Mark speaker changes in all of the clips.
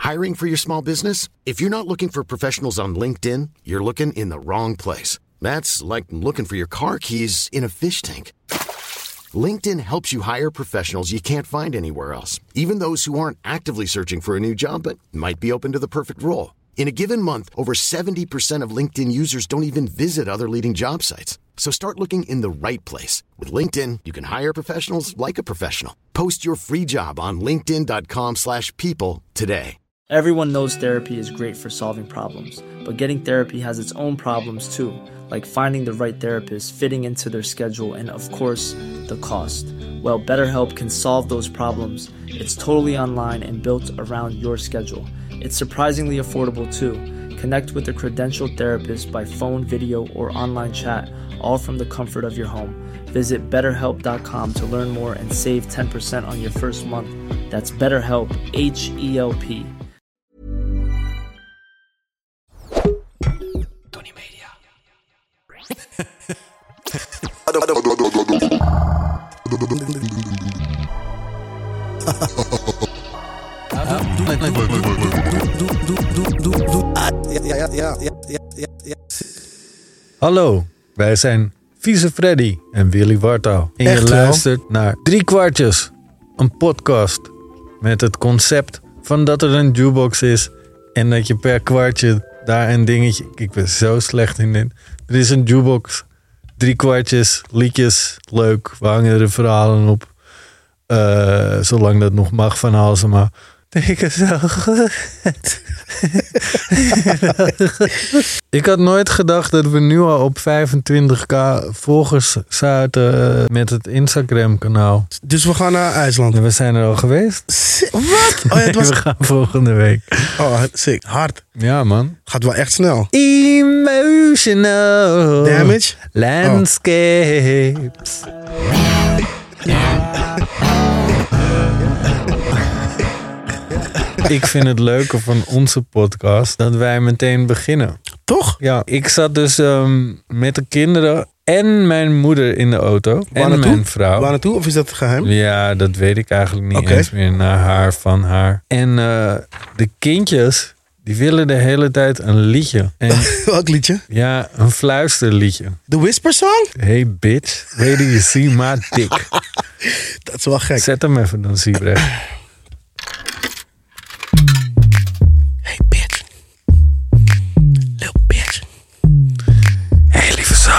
Speaker 1: Hiring for your small business? If you're not looking for professionals on LinkedIn, you're looking in the wrong place. That's like looking for your car keys in a fish tank. LinkedIn helps you hire professionals you can't find anywhere else, even those who aren't actively searching for a new job but might be open to the perfect role. In a given month, over 70% of LinkedIn users don't even visit other leading job sites. So start looking in the right place. With LinkedIn, you can hire professionals like a professional. Post your free job on linkedin.com/people today.
Speaker 2: Everyone knows therapy is great for solving problems, but getting therapy has its own problems too, like finding the right therapist, fitting into their schedule, and of course, the cost. Well, BetterHelp can solve those problems. It's totally online and built around your schedule. It's surprisingly affordable too. Connect with a credentialed therapist by phone, video, or online chat, all from the comfort of your home. Visit BetterHelp.com to learn more and save 10% on your first month. That's BetterHelp, H-E-L-P.
Speaker 3: Tony Media.
Speaker 4: Hallo, wij zijn Vieze Freddy en Willy Wartaal. En je luistert naar 3 kwartjes, een podcast met het concept van dat er een jukebox is en dat je per kwartje daar een dingetje... Ik ben zo slecht in dit. Er is een jukebox, 3 kwartjes, liedjes, leuk, we hangen er verhalen op. Zolang dat nog mag van Halsema. Ik zo goed. Ik had nooit gedacht dat we nu al op 25k volgers zaten met het Instagram kanaal.
Speaker 5: Dus we gaan naar IJsland.
Speaker 4: En we zijn er al geweest.
Speaker 5: Wat? Oh, ja, het was...
Speaker 4: We gaan volgende week.
Speaker 5: Oh, sick. Hard.
Speaker 4: Ja, man.
Speaker 5: Gaat wel echt snel.
Speaker 4: Emotional
Speaker 5: Damage?
Speaker 4: landscapes. Ik vind het leuke van onze podcast dat wij meteen beginnen.
Speaker 5: Toch?
Speaker 4: Ja, ik zat dus met de kinderen en mijn moeder in de auto. En mijn vrouw.
Speaker 5: Waar naartoe? Of is dat geheim?
Speaker 4: Ja, dat weet ik eigenlijk niet eens meer. Naar haar, van haar. En de kindjes, die willen de hele tijd een liedje. En,
Speaker 5: welk liedje?
Speaker 4: Ja, een fluisterliedje.
Speaker 5: The Whisper Song?
Speaker 4: Hey bitch, where do you see my dick?
Speaker 5: Dat is wel gek.
Speaker 4: Zet hem even dan, Siebrecht.
Speaker 5: Hey bitch. Little bitch.
Speaker 4: Hey lieve zoon.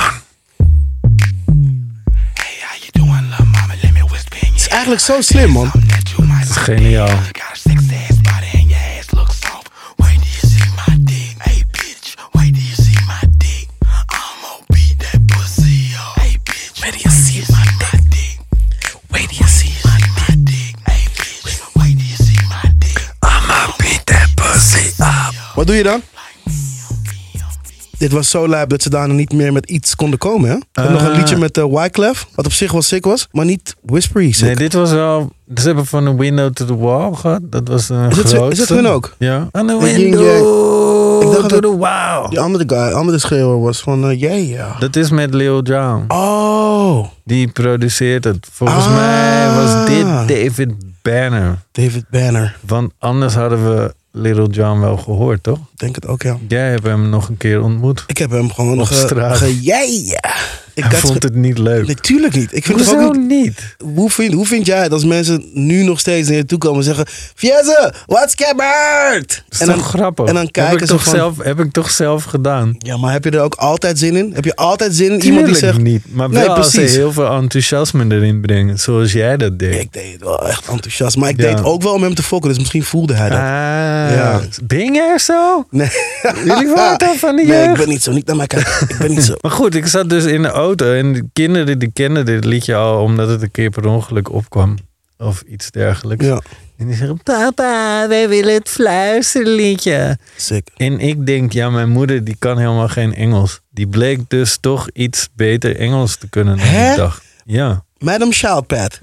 Speaker 3: Hey, how you doing, little mama? Let me whisper in your
Speaker 5: Het is eigenlijk zo slim, man.
Speaker 4: Dat is geniaal.
Speaker 3: got a sexy ass body and your ass looks soft. Wait till you see my dick. Hey, bitch. Wait till you see my dick. I'ma beat that pussy up. Hey, bitch. Wait till you see my dick. Wait till you see my dick. Hey, bitch. Wait till you see my dick.
Speaker 4: I'ma beat that pussy up.
Speaker 5: Wat doe je dan? Dit was zo lijp dat ze daarna niet meer met iets konden komen, hè? We nog een liedje met Wyclef, wat op zich wel sick was, maar niet whispery sick.
Speaker 4: Nee, dit was wel... Ze hebben van een window to the wall gehad. Dat was een grootste.
Speaker 5: Is dat hun ook?
Speaker 4: Ja. On the
Speaker 5: Ik
Speaker 4: window
Speaker 5: dacht
Speaker 4: to
Speaker 5: dat-
Speaker 4: the wall.
Speaker 5: Die andere schreeuwer was van yeah.
Speaker 4: Dat is met Lil Jon.
Speaker 5: Oh.
Speaker 4: Die produceert het. Volgens mij was dit David Banner.
Speaker 5: David Banner.
Speaker 4: Want anders hadden we Lil Jon wel gehoord, toch?
Speaker 5: Denk het ook, ja.
Speaker 4: Jij hebt hem nog een keer ontmoet.
Speaker 5: Ik heb hem gewoon
Speaker 4: Op straat.
Speaker 5: Ik
Speaker 4: Hij vond het niet leuk.
Speaker 5: Natuurlijk niet. Ik vind het
Speaker 4: Hoezo
Speaker 5: ook niet.
Speaker 4: niet?
Speaker 5: Hoe vind jij het als mensen nu nog steeds naar je toe komen en zeggen... Fiesse, what's gebeurd?
Speaker 4: Dat is toch grappig?
Speaker 5: En dan kijken ze van...
Speaker 4: Heb ik toch zelf gedaan?
Speaker 5: Ja, maar heb je er ook altijd zin in? Heb je altijd zin in iemand die
Speaker 4: Tuurlijk
Speaker 5: zegt...
Speaker 4: niet. Maar
Speaker 5: Nee,
Speaker 4: wel als ze
Speaker 5: precies.
Speaker 4: heel veel enthousiasme erin brengen. Zoals jij dat deed.
Speaker 5: Ik deed het wel echt enthousiast. Maar ik deed ook wel om hem te fokken. Dus misschien voelde hij dat.
Speaker 4: Ja. Ben jij er zo?
Speaker 5: Nee.
Speaker 4: Jullie waren dan van de
Speaker 5: Nee,
Speaker 4: jeugd?
Speaker 5: ik ben niet zo. Niet naar mij kijken. Ik ben niet zo.
Speaker 4: Maar goed, ik zat dus in de auto en de kinderen die kenden dit liedje al omdat het een keer per ongeluk opkwam. Of iets dergelijks.
Speaker 5: Ja.
Speaker 4: En die zeggen, papa, wij willen het fluisterliedje.
Speaker 5: Sick.
Speaker 4: En ik denk, ja, mijn moeder die kan helemaal geen Engels. Die bleek dus toch iets beter Engels te kunnen dan
Speaker 5: Hè?
Speaker 4: ik dacht. Ja.
Speaker 5: Madam Childpad.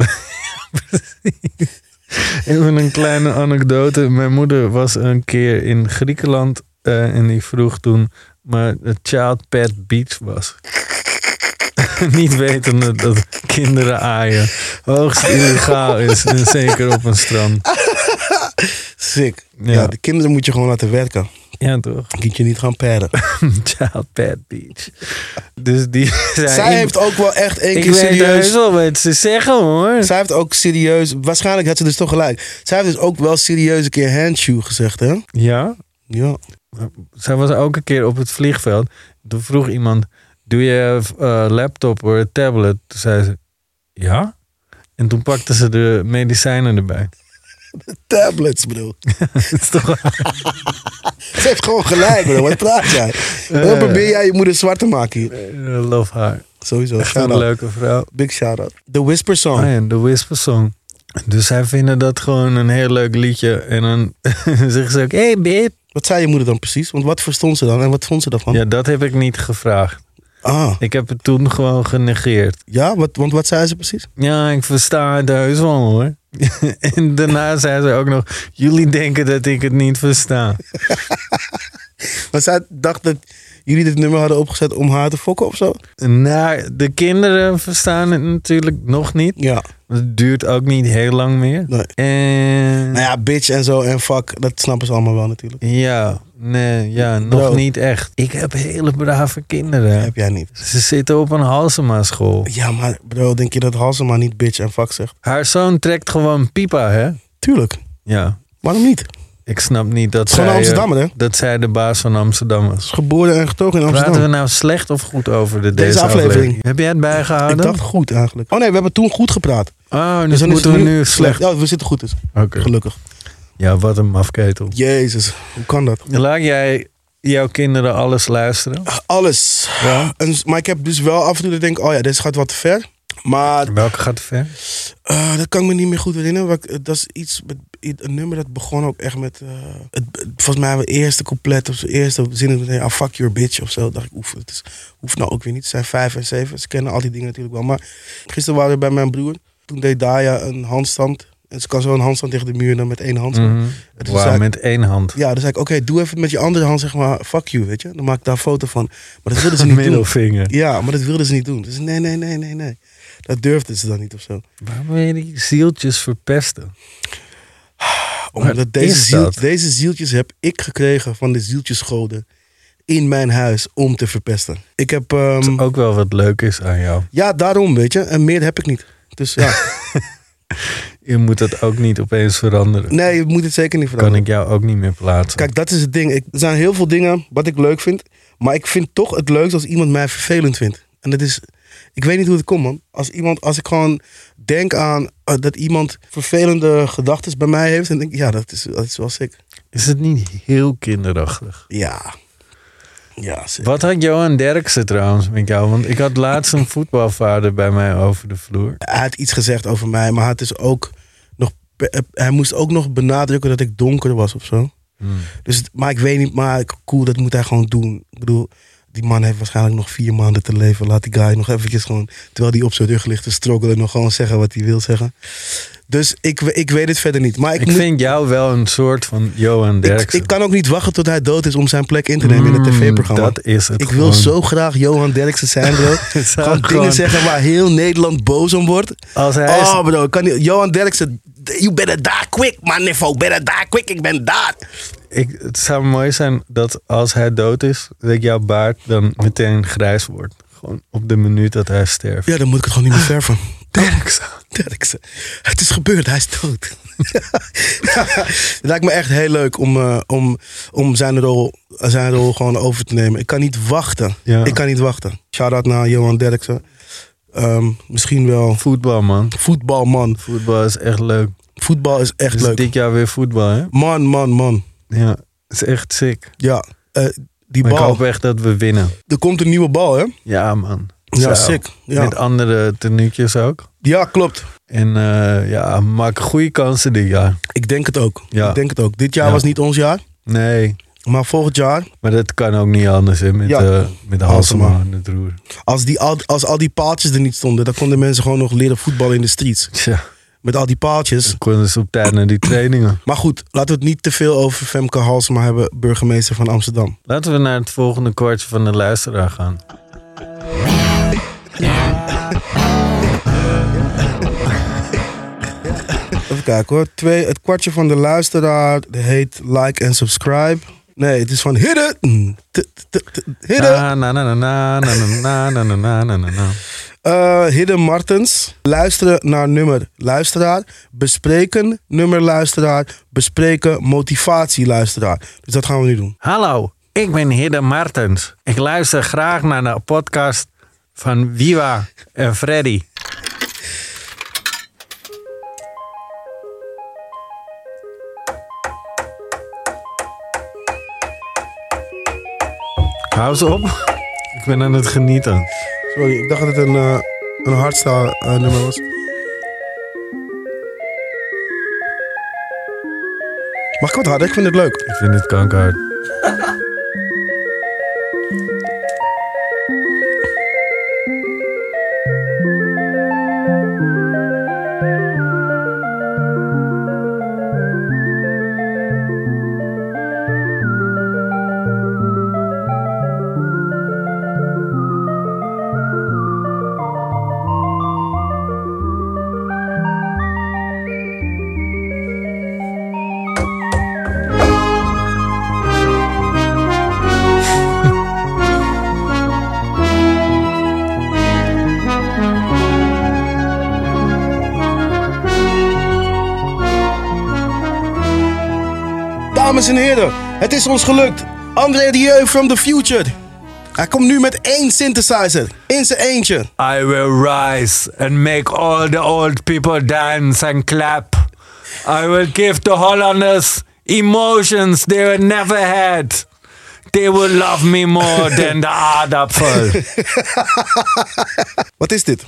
Speaker 4: Even een kleine anekdote. Mijn moeder was een keer in Griekenland en die vroeg toen maar het Child Pet Beach was. Niet wetende dat kinderen aaien hoogst illegaal is. En zeker op een strand.
Speaker 5: Sick.
Speaker 4: Ja.
Speaker 5: Ja, de kinderen moet je gewoon laten werken.
Speaker 4: Ja, toch?
Speaker 5: Moet je niet gaan padden.
Speaker 4: Child Pad Beach. Dus die zei...
Speaker 5: Zij heeft ook wel echt één
Speaker 4: Ik
Speaker 5: keer
Speaker 4: weet
Speaker 5: serieus...
Speaker 4: heus wel wat ze zeggen, hoor.
Speaker 5: Zij heeft ook serieus... Waarschijnlijk had ze dus toch gelijk. Zij heeft dus ook wel serieus een keer handshoe gezegd, hè?
Speaker 4: Ja?
Speaker 5: Ja.
Speaker 4: Zij was ook een keer op het vliegveld. Toen vroeg iemand, doe je laptop of tablet? Toen zei ze, ja. En toen pakte ze de medicijnen erbij.
Speaker 5: Tablets, bedoel.
Speaker 4: Dat is toch...
Speaker 5: Ze heeft gewoon gelijk, bro. Wat praat jij? Dan probeer jij je moeder zwart te maken hier.
Speaker 4: Love haar.
Speaker 5: Sowieso.
Speaker 4: Echt een
Speaker 5: Shout-out.
Speaker 4: leuke vrouw.
Speaker 5: Big shout-out. The Whisper Song.
Speaker 4: Oh ja, de Whisper Song. Dus zij vinden dat gewoon een heel leuk liedje. En dan zeggen ze ook, hey babe.
Speaker 5: Wat zei je moeder dan precies? Want wat verstond ze dan en wat vond ze daarvan?
Speaker 4: Ja, dat heb ik niet gevraagd.
Speaker 5: Ah,
Speaker 4: Ik heb het toen gewoon genegeerd.
Speaker 5: ja? Want wat zei ze precies?
Speaker 4: Ja, ik versta het heus wel, hoor. En daarna zei ze ook nog, jullie denken dat ik het niet versta.
Speaker 5: Maar zij dacht dat jullie dit nummer hadden opgezet om haar te fokken of zo?
Speaker 4: Nou, de kinderen verstaan het natuurlijk nog niet.
Speaker 5: Ja.
Speaker 4: Het duurt ook niet heel lang meer.
Speaker 5: Nee.
Speaker 4: En
Speaker 5: Nou ja, bitch en zo en fuck, dat snappen ze allemaal wel natuurlijk.
Speaker 4: ja, nee, ja, nog
Speaker 5: Bro.
Speaker 4: niet echt. Ik heb hele brave kinderen.
Speaker 5: Heb jij niet.
Speaker 4: Ze zitten op een Halsema school.
Speaker 5: Ja, maar bro, denk je dat Halsema niet bitch en fuck zegt?
Speaker 4: Haar zoon trekt gewoon pipa, hè?
Speaker 5: Tuurlijk.
Speaker 4: Ja.
Speaker 5: Waarom niet?
Speaker 4: Ik snap niet dat
Speaker 5: Gewoon
Speaker 4: zij,
Speaker 5: een Amsterdammer, hè?
Speaker 4: dat zij de baas van Amsterdam was.
Speaker 5: Is geboren en getogen in
Speaker 4: Praten we
Speaker 5: Amsterdam.
Speaker 4: nou slecht of goed over
Speaker 5: Deze aflevering?
Speaker 4: Heb jij het bijgehouden?
Speaker 5: Ik dacht goed eigenlijk. Oh nee, we hebben toen goed gepraat.
Speaker 4: Oh, dus
Speaker 5: dan is
Speaker 4: moeten
Speaker 5: het
Speaker 4: we nu slecht.
Speaker 5: Ja, we zitten goed dus.
Speaker 4: Oké.
Speaker 5: Gelukkig.
Speaker 4: Ja, wat een mafketel.
Speaker 5: Jezus, hoe kan dat?
Speaker 4: Laat jij jouw kinderen alles luisteren?
Speaker 5: Alles.
Speaker 4: Ja.
Speaker 5: Maar ik heb dus wel af en toe dat ik denk, oh ja, dit gaat wat te ver. Maar
Speaker 4: Welke gaat te ver?
Speaker 5: dat kan ik me niet meer goed herinneren. Dat is iets met een nummer dat begon ook echt met... volgens mij mijn eerste couplet of zijn eerste zin. Ah, fuck your bitch of zo. Dat dacht ik, hoeft nou ook weer niet. Ze zijn 5 en 7. Ze kennen al die dingen natuurlijk wel. Maar gisteren waren we bij mijn broer. Toen deed Daya een handstand. En ze kan zo een handstand tegen de muur dan met één hand.
Speaker 4: Mhm.
Speaker 5: En toen
Speaker 4: Wauw,
Speaker 5: zei ik-
Speaker 4: met één hand.
Speaker 5: Ja, dan zei ik, oké, doe even met je andere hand, zeg maar, fuck you, weet je. Dan maak ik daar een foto van. Maar dat wilden ze niet doen.
Speaker 4: Middelvinger.
Speaker 5: Ja, maar dat wilden ze niet doen. Dus nee. Dat durfden ze dan niet of zo.
Speaker 4: Waarom wil je die zieltjes verpesten?
Speaker 5: Omdat
Speaker 4: Wat
Speaker 5: deze,
Speaker 4: is dat?
Speaker 5: deze zieltjes heb ik gekregen van de zieltjesgoden in mijn huis om te verpesten. Ik heb...
Speaker 4: Ook wel wat leuk is aan jou.
Speaker 5: ja, daarom, weet je. En meer heb ik niet. Dus ja,
Speaker 4: Je moet dat ook niet opeens veranderen.
Speaker 5: nee, je moet het zeker niet
Speaker 4: Kan
Speaker 5: veranderen.
Speaker 4: ik jou ook niet meer plaatsen.
Speaker 5: Kijk, dat is het ding. Er zijn heel veel dingen wat ik leuk vind. Maar ik vind toch het leukst als iemand mij vervelend vindt. En dat is... Ik weet niet hoe het komt, man. Als ik gewoon denk aan dat iemand vervelende gedachten bij mij heeft... dan denk ik, ja, dat is wel sick.
Speaker 4: Is het niet heel kinderachtig?
Speaker 5: Ja. Ja, sick.
Speaker 4: Wat had Johan Derksen trouwens met jou? Want ik had laatst een voetbalvader bij mij over de vloer.
Speaker 5: Hij had iets gezegd over mij, maar hij moest ook nog benadrukken dat ik donker was of zo. Dus, maar ik weet niet, maar cool, dat moet hij gewoon doen. Ik bedoel, die man heeft waarschijnlijk nog 4 maanden te leven. Laat die guy nog eventjes gewoon, terwijl hij op zijn rug ligt te struggelen, nog gewoon zeggen wat hij wil zeggen. Dus ik weet het verder niet. Maar
Speaker 4: Ik vind jou wel een soort van Johan Derksen.
Speaker 5: ik kan ook niet wachten tot hij dood is om zijn plek in te nemen in het tv-programma.
Speaker 4: Dat is het
Speaker 5: Ik
Speaker 4: gewoon.
Speaker 5: wil zo graag Johan Derksen zijn, bro. Gewoon dingen zeggen waar heel Nederland boos om wordt.
Speaker 4: Als hij is-
Speaker 5: Oh, bro. Kan niet. Johan Derksen, you better die quick, man. Nifo, better die quick. Ik ben daar.
Speaker 4: Het zou mooi zijn dat als hij dood is, dat jouw baard dan meteen grijs wordt. Gewoon op de minuut dat hij sterft.
Speaker 5: Ja, dan moet ik het gewoon niet meer verven.
Speaker 4: Derksen.
Speaker 5: Derksen. Het is gebeurd, hij is dood. Het lijkt me echt heel leuk om zijn rol gewoon over te nemen. Ik kan niet wachten.
Speaker 4: Ja.
Speaker 5: Ik kan niet wachten. Shout-out naar Johan Derksen. Misschien wel
Speaker 4: Voetbal, man.
Speaker 5: voetbalman.
Speaker 4: Voetbal is echt leuk.
Speaker 5: Voetbal is echt
Speaker 4: Het is
Speaker 5: leuk.
Speaker 4: dit jaar weer voetbal, hè?
Speaker 5: Man.
Speaker 4: Ja, het is echt sick.
Speaker 5: Ja, die
Speaker 4: Maar ik
Speaker 5: bal.
Speaker 4: hoop echt dat we winnen.
Speaker 5: Er komt een nieuwe bal, hè?
Speaker 4: Ja, man.
Speaker 5: Ja,
Speaker 4: Zo.
Speaker 5: sick. Ja.
Speaker 4: Met andere tenuutjes ook.
Speaker 5: Ja, klopt.
Speaker 4: En ja, maak goede kansen dit jaar.
Speaker 5: Ik denk het ook.
Speaker 4: Ja.
Speaker 5: Ik denk het ook. Dit jaar
Speaker 4: Ja.
Speaker 5: was niet ons jaar.
Speaker 4: Nee,
Speaker 5: Maar volgend jaar,
Speaker 4: maar dat kan ook niet anders, hè? Met,
Speaker 5: Ja.
Speaker 4: met
Speaker 5: Halsema.
Speaker 4: Halsema aan het roer.
Speaker 5: als al die paaltjes er niet stonden, dan konden mensen gewoon nog leren voetballen in de streets.
Speaker 4: Tja,
Speaker 5: Met al die paaltjes.
Speaker 4: dan konden ze op tijd naar die trainingen.
Speaker 5: Maar goed, laten we het niet te veel over Femke Halsema hebben, burgemeester van Amsterdam.
Speaker 4: Laten we naar het volgende kwartje van de luisteraar gaan.
Speaker 5: Even kijken hoor. 2, het kwartje van de luisteraar heet like en subscribe. Nee, het is van Hidden. Hidden Martens. Luisteren naar nummer luisteraar. Bespreken nummer luisteraar. Bespreken motivatie luisteraar. Dus dat gaan we nu doen.
Speaker 4: Hallo, ik ben Hidden Martens. Ik luister graag naar de podcast van Wiwa en Freddy. Hou eens op. Ik ben aan het genieten.
Speaker 5: Sorry, ik dacht dat het een hardstyle nummer was. Mag ik wat harder? Ik vind het leuk.
Speaker 4: Ik vind het kankerhard.
Speaker 5: Dames en heren, het is ons gelukt. André Rieu from the future. Hij komt nu met 1 synthesizer. In zijn eentje.
Speaker 4: I will rise and make all the old people dance and clap. I will give the Hollanders emotions they will never had. They will love me more than the aardappel.
Speaker 5: Wat is dit?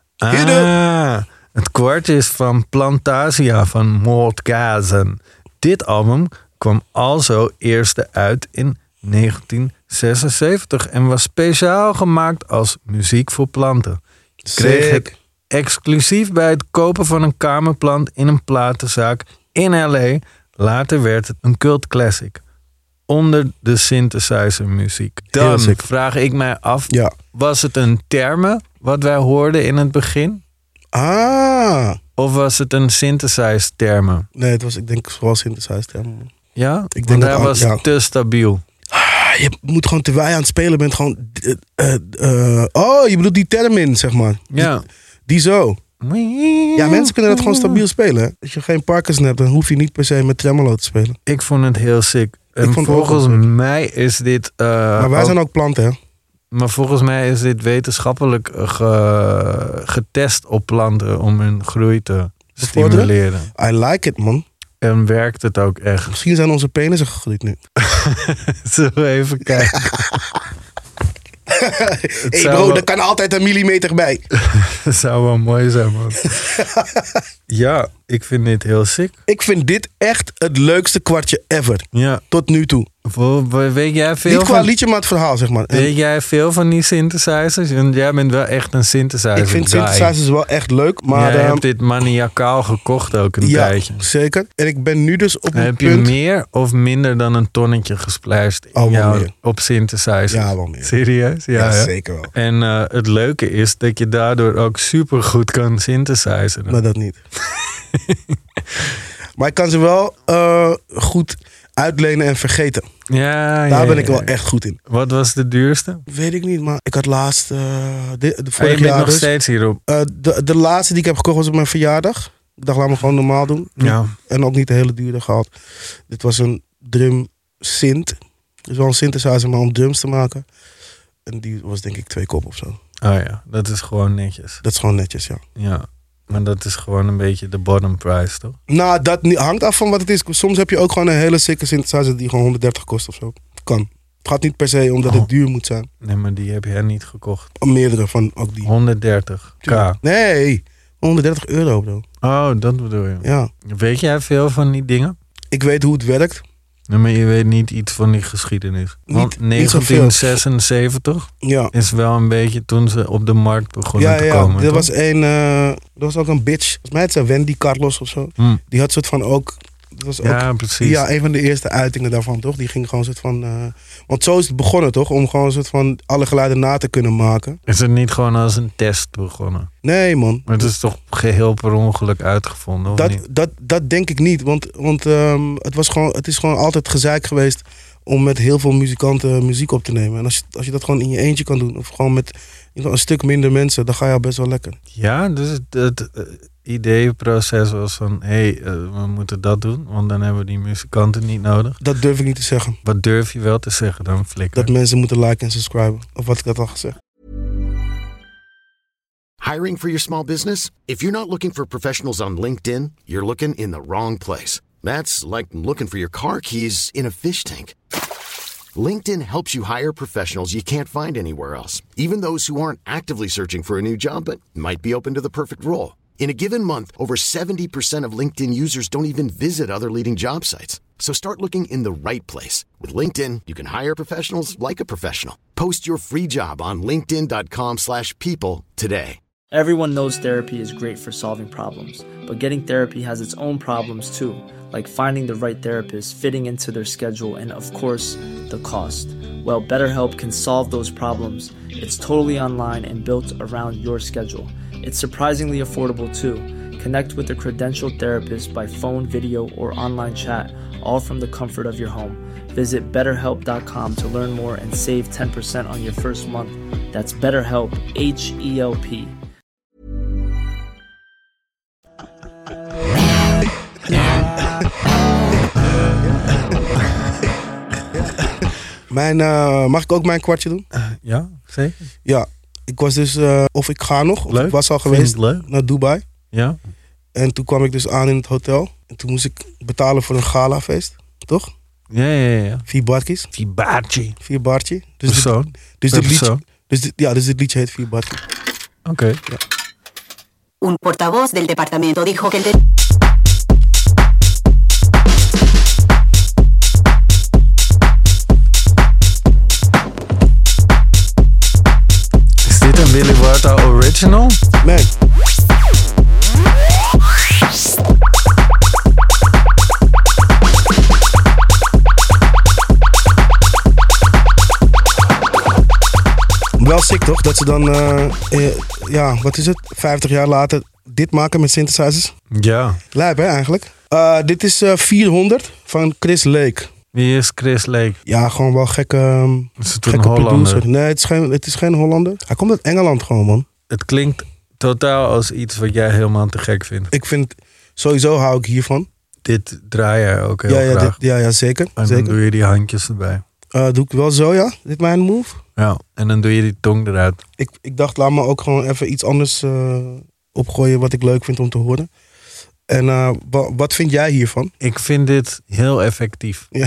Speaker 4: Het kwartje is van Plantasia van Moordkazen. Dit album kwam alzo eerste uit in 1976 en was speciaal gemaakt als muziek voor planten. Kreeg het exclusief bij het kopen van een kamerplant in een platenzaak in L.A. Later werd het een cult classic. Onder de synthesizer muziek. Dan vraag ik mij af, was het een terme wat wij hoorden in het begin? Of was het een synthesizer terme?
Speaker 5: Nee, het was, ik denk vooral synthesizer terme.
Speaker 4: Ja? Ik denk dat hij was te stabiel.
Speaker 5: Je moet gewoon, terwijl je aan het spelen bent, gewoon... je bedoelt die termin, zeg maar.
Speaker 4: Ja.
Speaker 5: Die zo. Ja, mensen kunnen dat gewoon stabiel spelen. Hè? Als je geen Parkinson hebt, dan hoef je niet per se met tremolo te spelen.
Speaker 4: Ik vond het heel sick. En volgens mij is dit...
Speaker 5: maar wij zijn ook planten, hè?
Speaker 4: Maar volgens mij is dit wetenschappelijk getest op planten om hun groei te stimuleren.
Speaker 5: I like it, man.
Speaker 4: En werkt het ook echt.
Speaker 5: Misschien zijn onze penissen gegroeid nu.
Speaker 4: Zullen we even kijken?
Speaker 5: Hey bro, er kan altijd een millimeter bij.
Speaker 4: Dat zou wel mooi zijn, man. Ja, ik vind dit heel sick.
Speaker 5: Ik vind dit echt het leukste kwartje ever.
Speaker 4: Ja.
Speaker 5: Tot nu toe.
Speaker 4: Weet jij veel
Speaker 5: niet qua liedje, maar het verhaal, zeg maar.
Speaker 4: Weet jij veel van die synthesizers? Want jij bent wel echt een synthesizer.
Speaker 5: Ik vind synthesizers wel echt leuk. Maar
Speaker 4: jij hebt dit maniacaal gekocht ook een tijdje.
Speaker 5: Ja, zeker. En ik ben nu dus op een
Speaker 4: heb
Speaker 5: punt...
Speaker 4: Heb je meer of minder dan een tonnetje gesplijst op synthesizers?
Speaker 5: Ja, wel meer.
Speaker 4: Serieus?
Speaker 5: Ja, zeker wel.
Speaker 4: En het leuke is dat je daardoor ook super goed kan synthesizen.
Speaker 5: Maar dat niet. Maar ik kan ze wel goed uitlenen en vergeten. Daar ben ik wel echt goed in.
Speaker 4: Wat was de duurste?
Speaker 5: Weet ik niet, maar ik had laatst... de
Speaker 4: vorig jaar nog steeds hierop?
Speaker 5: De laatste die ik heb gekocht was op mijn verjaardag. Ik dacht, laat me gewoon normaal doen.
Speaker 4: Ja.
Speaker 5: En ook niet de hele dure gehad. Dit was een drum synth. Dus wel een synthesizer, maar om drums te maken. En die was denk ik 2 kop of zo.
Speaker 4: Oh ja, dat is gewoon netjes.
Speaker 5: Dat is gewoon netjes, ja.
Speaker 4: Ja. Maar dat is gewoon een beetje de bottom price, toch?
Speaker 5: Nou, dat hangt af van wat het is. Soms heb je ook gewoon een hele sikke synthesizer die gewoon 130 kost of zo. Kan. Het gaat niet per se omdat het duur moet zijn.
Speaker 4: Nee, maar die heb jij niet gekocht.
Speaker 5: Meerdere van ook die.
Speaker 4: 130k.
Speaker 5: Nee, €130 bro.
Speaker 4: Oh, dat bedoel je.
Speaker 5: Ja.
Speaker 4: Weet jij veel van die dingen?
Speaker 5: Ik weet hoe het werkt.
Speaker 4: Nee, maar je weet niet iets van die geschiedenis. Want 1976 is wel een beetje toen ze op de markt begonnen te komen.
Speaker 5: Ja, er was ook een bitch. Volgens mij het zei Wendy Carlos of zo. Die had soort van ook Dat was
Speaker 4: Ja, precies.
Speaker 5: Ja, een van de eerste uitingen daarvan, toch? Die ging gewoon een soort van... want zo is het begonnen, toch? Om gewoon een soort van alle geluiden na te kunnen maken.
Speaker 4: Is het niet gewoon als een test begonnen?
Speaker 5: Nee, man.
Speaker 4: Maar het is toch geheel per ongeluk uitgevonden, of niet?
Speaker 5: Dat denk ik niet. Want het is gewoon altijd gezeik geweest om met heel veel muzikanten muziek op te nemen. En als je dat gewoon in je eentje kan doen, of gewoon met een stuk minder mensen, dan ga je al best wel lekker.
Speaker 4: Ja, dus het ideeënproces was van... we moeten dat doen, want dan hebben we die muzikanten niet nodig.
Speaker 5: Dat durf ik niet te zeggen.
Speaker 4: Wat durf je wel te zeggen dan, Flikker?
Speaker 5: Dat mensen moeten liken en subscriben. Of wat ik dat al gezegd.
Speaker 1: Hiring for your small business? If you're not looking for professionals on LinkedIn, you're looking in the wrong place. That's like looking for your car keys in a fish tank. LinkedIn helps you hire professionals you can't find anywhere else, even those who aren't actively searching for a new job but might be open to the perfect role. In a given month, over 70% of LinkedIn users don't even visit other leading job sites. So start looking in the right place. With LinkedIn, you can hire professionals like a professional. Post your free job on linkedin.com/people today.
Speaker 2: Everyone knows therapy is great for solving problems, but getting therapy has its own problems too, like finding the right therapist, fitting into their schedule, and of course, the cost. Well, BetterHelp can solve those problems. It's totally online and built around your schedule. It's surprisingly affordable too. Connect with a credentialed therapist by phone, video, or online chat, all from the comfort of your home. Visit BetterHelp.com to learn more and save 10% on your first month. That's BetterHelp, H-E-L-P.
Speaker 5: Mag ik ook mijn kwartje doen?
Speaker 4: Ja, zeker.
Speaker 5: Ja, ik was dus... of ik ga nog. Of
Speaker 4: Leuk.
Speaker 5: ik was al
Speaker 4: Vind
Speaker 5: geweest
Speaker 4: je het leuk?
Speaker 5: naar Dubai.
Speaker 4: Ja.
Speaker 5: En toen kwam ik dus aan in het hotel. En toen moest ik betalen voor een galafeest. Toch?
Speaker 4: Ja.
Speaker 5: 4 barkies.
Speaker 4: Fibachi.
Speaker 5: 4 bartje. Dus
Speaker 4: Persoon.
Speaker 5: dit
Speaker 4: Per
Speaker 5: liedje,
Speaker 4: persoon.
Speaker 5: dus dit liedje heet 4 barkie.
Speaker 4: Oké.
Speaker 5: Ja.
Speaker 6: Un portavoz del departamento dijo que el
Speaker 4: Is dit een Willy Warta original?
Speaker 5: Man. Wel sick toch? Dat ze dan, wat is het? 50 jaar later dit maken met synthesizers.
Speaker 4: Ja.
Speaker 5: Lijp hè eigenlijk. Dit is 400 van Chris Lake.
Speaker 4: Wie is Chris Lake?
Speaker 5: Ja, gewoon wel gekke
Speaker 4: Is het een Hollander?
Speaker 5: producer. Nee, het is geen Hollander. Hij komt uit Engeland gewoon, man.
Speaker 4: Het klinkt totaal als iets wat jij helemaal te gek vindt.
Speaker 5: Ik vind, sowieso hou ik hiervan.
Speaker 4: Dit draai jij ook heel graag.
Speaker 5: Ja, zeker.
Speaker 4: En
Speaker 5: zeker.
Speaker 4: dan doe je die handjes erbij.
Speaker 5: Doe ik wel zo, ja. Dit mijn move.
Speaker 4: Ja, en dan doe je die tong eruit.
Speaker 5: Ik dacht, laat me ook gewoon even iets anders opgooien wat ik leuk vind om te horen. En wat vind jij hiervan?
Speaker 4: Ik vind dit heel effectief.
Speaker 5: Ja.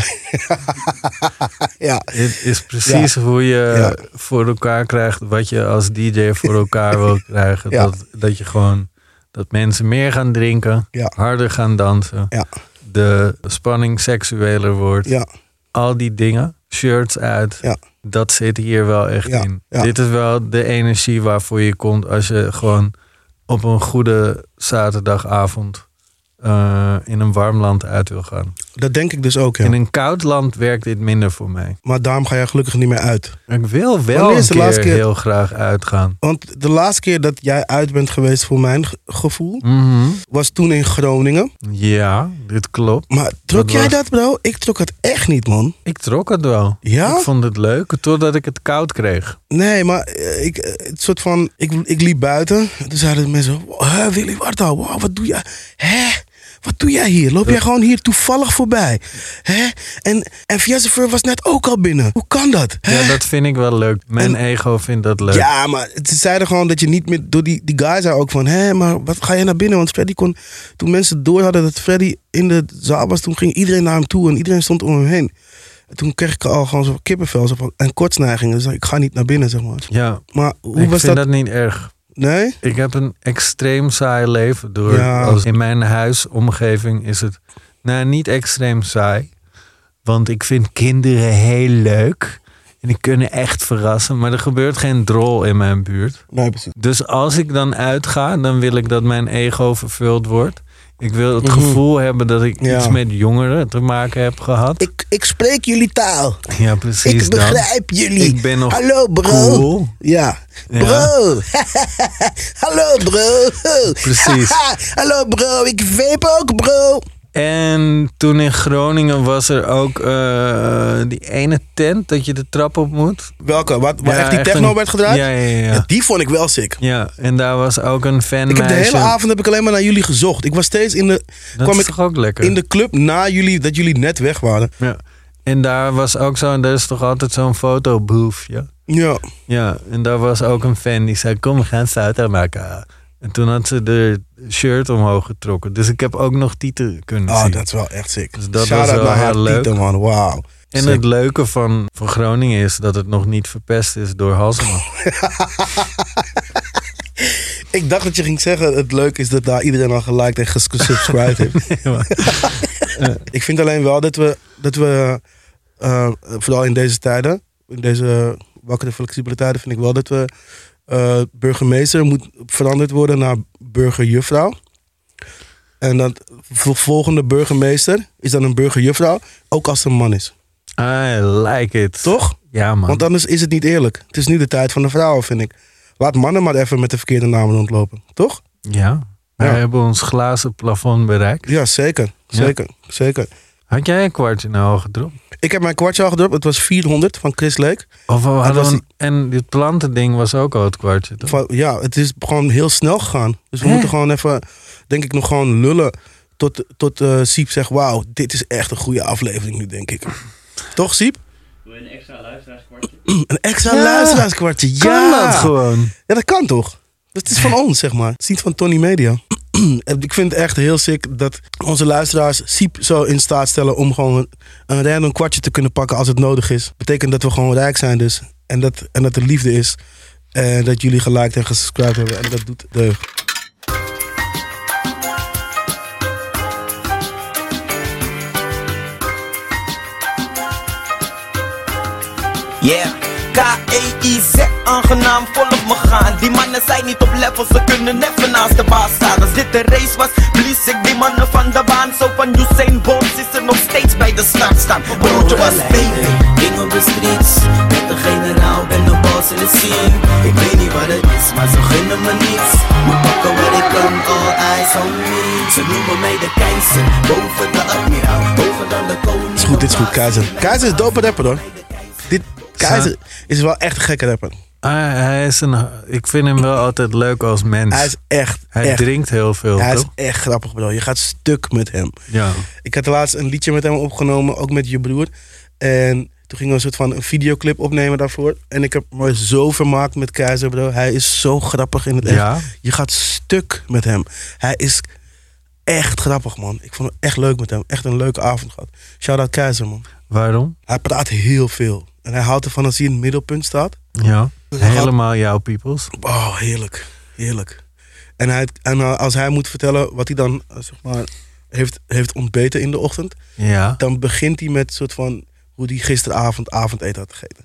Speaker 5: Ja.
Speaker 4: Dit is precies hoe je voor elkaar krijgt wat je als DJ voor elkaar wil krijgen.
Speaker 5: Ja.
Speaker 4: Dat je gewoon, dat mensen meer gaan drinken, harder gaan dansen.
Speaker 5: Ja.
Speaker 4: De spanning seksueler wordt.
Speaker 5: Ja.
Speaker 4: Al die dingen, shirts uit, dat zit hier wel echt in.
Speaker 5: Ja.
Speaker 4: Dit is wel de energie waarvoor je komt als je gewoon op een goede zaterdagavond in een warm land uit wil gaan.
Speaker 5: Dat denk ik dus ook, ja.
Speaker 4: In een koud land werkt dit minder voor mij.
Speaker 5: Maar daarom ga jij gelukkig niet meer uit.
Speaker 4: Ik wil wel
Speaker 5: Wanneer is
Speaker 4: een
Speaker 5: de laatste
Speaker 4: keer
Speaker 5: keer
Speaker 4: heel graag uitgaan.
Speaker 5: Want de laatste keer dat jij uit bent geweest voor mijn gevoel,
Speaker 4: Mhm.
Speaker 5: was toen in Groningen.
Speaker 4: Ja, dit klopt.
Speaker 5: Maar trok jij
Speaker 4: was-
Speaker 5: dat, bro? Ik trok het echt niet, man.
Speaker 4: Ik trok het wel.
Speaker 5: Ja?
Speaker 4: Ik vond het leuk, totdat ik het koud kreeg.
Speaker 5: Nee, maar ik liep buiten. En toen zeiden de mensen, wow, Willy Warta, wow, wat doe jij? Hè? Wat doe jij hier? Loop jij gewoon hier toevallig voorbij? Hè? En Fiessefer was net ook al binnen. Hoe kan dat? Hè?
Speaker 4: Ja, dat vind ik wel leuk. Mijn ego vindt dat leuk.
Speaker 5: Ja, maar ze zeiden gewoon dat je niet meer... Door die guy zei ook van... Hé, maar wat ga je naar binnen? Want Freddy kon... Toen mensen door hadden dat Freddy in de zaal was... Toen ging iedereen naar hem toe en iedereen stond om hem heen. En toen kreeg ik al gewoon zo'n kippenvel en kortsneigingen. Dus ik ga niet naar binnen, zeg maar.
Speaker 4: Ja,
Speaker 5: Maar hoe
Speaker 4: ik
Speaker 5: was
Speaker 4: vind
Speaker 5: dat?
Speaker 4: dat niet erg.
Speaker 5: Nee?
Speaker 4: Ik heb een extreem saai leven door.
Speaker 5: Ja.
Speaker 4: Als in mijn huisomgeving is het niet extreem saai. Want ik vind kinderen heel leuk. En die kunnen echt verrassen. Maar er gebeurt geen drol in mijn buurt.
Speaker 5: Nee, precies.
Speaker 4: Dus als ik dan uitga, dan wil ik dat mijn ego vervuld wordt. Ik wil het gevoel hebben dat ik iets met jongeren te maken heb gehad.
Speaker 5: Ik spreek jullie taal.
Speaker 4: Ja, precies.
Speaker 5: Ik begrijp jullie.
Speaker 4: Ik ben nog
Speaker 5: Hallo bro.
Speaker 4: cool.
Speaker 5: Ja. Bro. Hallo bro.
Speaker 4: Precies.
Speaker 5: Hallo bro. Ik vape ook bro.
Speaker 4: En toen in Groningen was er ook die ene tent dat je de trap op moet.
Speaker 5: Welke? Waar echt die techno werd gedraaid?
Speaker 4: Ja.
Speaker 5: Die vond ik wel sick.
Speaker 4: Ja, en daar was ook een fanmeisje.
Speaker 5: Ik heb de hele avond alleen maar naar jullie gezocht. Ik was steeds
Speaker 4: Dat is toch ook lekker?
Speaker 5: In de club na jullie, dat jullie net weg waren.
Speaker 4: Ja. En daar was ook zo, en er is toch altijd zo'n fotobooth, ja?
Speaker 5: Ja.
Speaker 4: Ja, en daar was ook een fan die zei, kom, we gaan foto maken. En toen had ze de shirt omhoog getrokken. Dus ik heb ook nog Tieten kunnen zien.
Speaker 5: Dat is wel echt sick.
Speaker 4: Dus dat was wel heel leuk.
Speaker 5: Tieten, man. Wauw.
Speaker 4: En
Speaker 5: sick.
Speaker 4: het leuke van Groningen is dat het nog niet verpest is door Halsema.
Speaker 5: Ik dacht dat je ging zeggen, het leuke is dat daar iedereen al geliked en gesubscribed heeft.
Speaker 4: Nee,
Speaker 5: Ik vind alleen wel dat we vooral in deze tijden, in deze wakkere flexibele tijden, vind ik wel dat we burgemeester moet veranderd worden naar burgerjuffrouw. En dat volgende burgemeester is dan een burgerjuffrouw, ook als het een man is.
Speaker 4: I like it.
Speaker 5: Toch?
Speaker 4: Ja, man.
Speaker 5: Want anders is het niet eerlijk. Het is nu de tijd van de vrouwen, vind ik. Laat mannen maar even met de verkeerde namen rondlopen. Toch?
Speaker 4: Ja, wij hebben ons glazen plafond bereikt.
Speaker 5: Ja, zeker. Zeker.
Speaker 4: Had jij een kwartje nou al gedropt?
Speaker 5: Ik heb mijn kwartje al gedropt. Het was 400 van Chris Lake.
Speaker 4: En dit plantending was ook al het kwartje, toch?
Speaker 5: Ja, het is gewoon heel snel gegaan. Dus we moeten gewoon even, denk ik, nog gewoon lullen. Tot Siep zegt, wauw, dit is echt een goede aflevering nu, denk ik. Toch, Siep?
Speaker 7: Wil je een extra luisteraarskwartje?
Speaker 5: Een extra luisteraarskwartje, ja.
Speaker 4: Kan dat gewoon?
Speaker 5: Ja, dat kan toch? Het is van ons, zeg maar. Het is niet van Tony Media. Ik vind het echt heel sick dat onze luisteraars Siep zo in staat stellen om gewoon een random kwartje te kunnen pakken als het nodig is. Betekent dat we gewoon rijk zijn dus. En dat er liefde is. En dat jullie geliked en gesubscribed hebben. En dat doet deugd.
Speaker 8: Yeah, K-E-I-Z, aangenaam, volop me gaan. Die mannen zijn niet op level, ze kunnen even naast de baas staan. Als dit een race was, blies ik die mannen van de baan. Zo van Usain Bolt is er nog steeds bij de start staan. Broertje was baby, ging op de streets. Met de generaal, ben de boss in de scene. Ik weet niet wat het is, maar ze gunnen me niets. Moet pakken wat ik kan, all eyes on me. Ze noemen mij de keizer, boven de admiraal, hoger dan de koning.
Speaker 5: Dit is goed, Keizer. Keizer is dope rapper hoor. Keizer is wel echt een gekke rapper.
Speaker 4: Ik vind hem wel altijd leuk als mens.
Speaker 5: Hij is echt.
Speaker 4: Hij drinkt heel veel,
Speaker 5: Hij
Speaker 4: toch?
Speaker 5: is echt grappig, bro. Je gaat stuk met hem.
Speaker 4: Ja.
Speaker 5: Ik had laatst een liedje met hem opgenomen, ook met je broer. En toen gingen we een soort van een videoclip opnemen daarvoor. En ik heb me zo vermaakt met Keizer, bro. Hij is zo grappig in het echt.
Speaker 4: Ja?
Speaker 5: Je gaat stuk met hem. Hij is echt grappig, man. Ik vond het echt leuk met hem. Echt een leuke avond gehad. Shout-out Keizer, man.
Speaker 4: Waarom?
Speaker 5: Hij praat heel veel. En hij houdt ervan als hij in het middelpunt staat.
Speaker 4: Ja, helemaal jouw peoples.
Speaker 5: Oh, heerlijk. Heerlijk. En als hij moet vertellen wat hij dan zeg maar, heeft ontbeten in de ochtend.
Speaker 4: Ja.
Speaker 5: Dan begint hij met soort van hoe hij gisteravond avondeten had gegeten.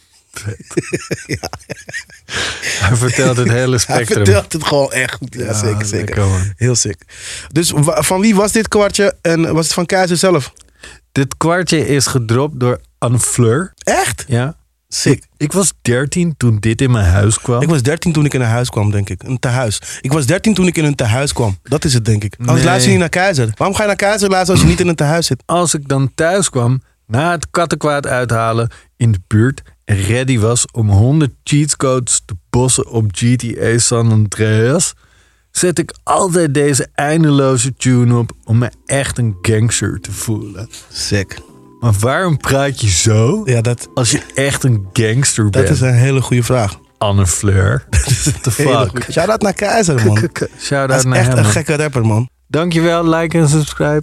Speaker 5: Ja.
Speaker 4: Hij vertelt het hele spectrum.
Speaker 5: Hij vertelt het gewoon echt goed. Ja, zeker.
Speaker 4: Lekker, man.
Speaker 5: Heel sick. Dus van wie was dit kwartje? En was het van Keizer zelf?
Speaker 4: Dit kwartje is gedropt door Anne Fleur.
Speaker 5: Echt?
Speaker 4: Ja.
Speaker 5: Sick.
Speaker 4: Ik was 13 toen dit in mijn huis kwam.
Speaker 5: Ik was 13 toen ik in een huis kwam, denk ik. Een tehuis. Ik was 13 toen ik in een tehuis kwam. Dat is het, denk ik. Anders luister je niet naar Keizer. Waarom ga je naar Keizer luisteren als je niet in een tehuis zit?
Speaker 4: Als ik dan thuis kwam, na het kattenkwaad uithalen in de buurt en ready was om 100 cheatcodes te bossen op GTA San Andreas, zet ik altijd deze eindeloze tune op om me echt een gangster te voelen.
Speaker 5: Sick.
Speaker 4: Maar waarom praat je zo
Speaker 5: Ja,
Speaker 4: als je echt een gangster bent?
Speaker 5: dat is een hele goede vraag.
Speaker 4: Anne Fleur. What the fuck?
Speaker 5: Shout-out naar Keizer, man. Hij
Speaker 4: Shout-out
Speaker 5: is
Speaker 4: naar
Speaker 5: echt
Speaker 4: hem.
Speaker 5: een
Speaker 4: man.
Speaker 5: gekke rapper, man.
Speaker 4: Dankjewel, like en subscribe.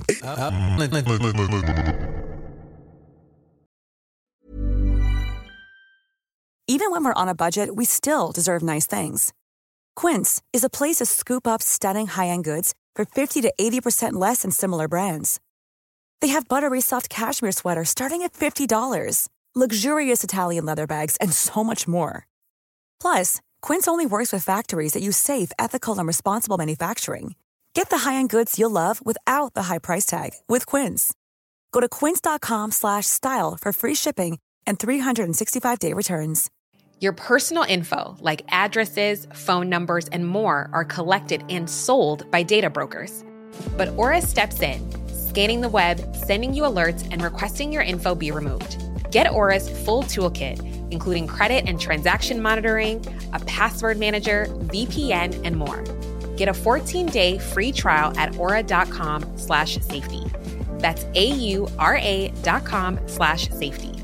Speaker 9: Even when we're on a budget, we still deserve nice things. Quince is a place to scoop up stunning high-end goods for 50 to 80% less than similar brands. They have buttery soft cashmere sweaters starting at $50, luxurious Italian leather bags, and so much more. Plus, Quince only works with factories that use safe, ethical, and responsible manufacturing. Get the high-end goods you'll love without the high price tag with Quince. Go to quince.com/style for free shipping and 365-day returns.
Speaker 10: Your personal info, like addresses, phone numbers, and more, are collected and sold by data brokers. But Aura steps in, scanning the web, sending you alerts, and requesting your info be removed. Get Aura's full toolkit, including credit and transaction monitoring, a password manager, VPN, and more. Get a 14-day free trial at aura.com/safety. That's AURA.com/safety.